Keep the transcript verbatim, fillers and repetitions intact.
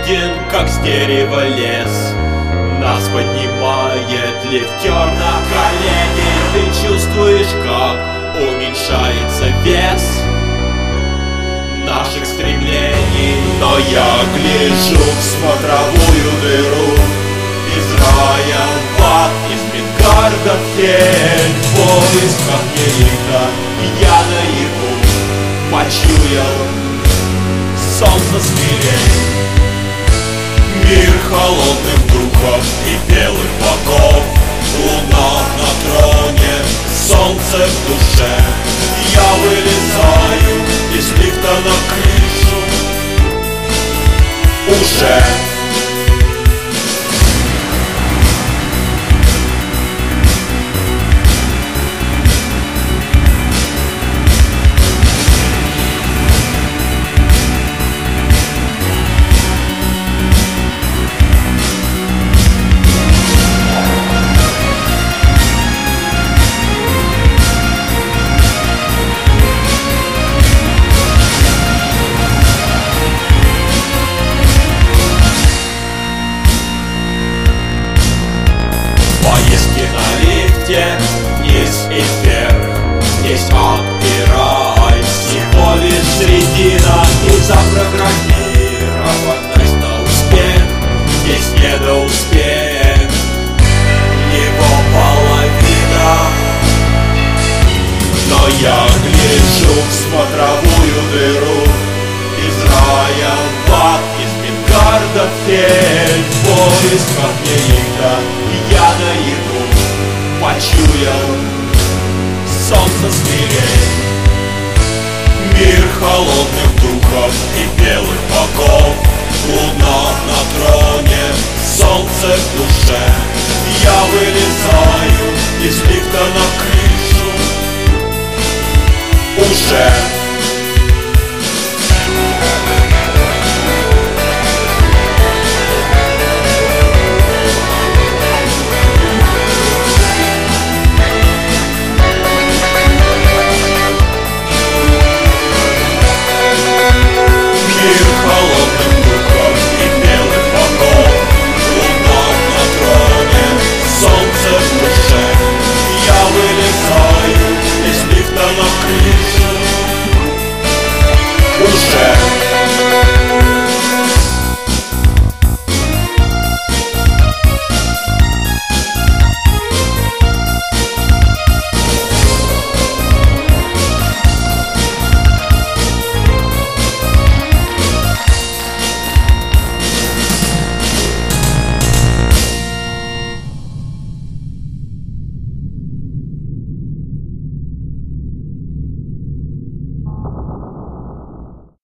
виден, как с дерева лес. Нас поднимает лифтер на колени. Ты чувствуешь, как уменьшается вес наших стремлений. Но я гляжу в смотровую дыру, из рая в ад, из Мидгарда в тень. В поисках нелегда я наяву почуял солнце смирень. Мир холодных духов и белых богов, луна на троне, солнце в душе. Я вылезаю из лифта на крышу уже. Вниз и вверх, здесь ад и рай, всего лишь середина. И запрограммированность на успех, здесь недоуспех, его половина. Но я гляжу в смотровую дыру, из рая в ад, из Мидгарда в тень. В поисках нелегда я наяву почуял солнце смирень. Мир холодных духов и белых богов, луна на троне, солнце в душе. Я вылезаю из лифта на крышу уже.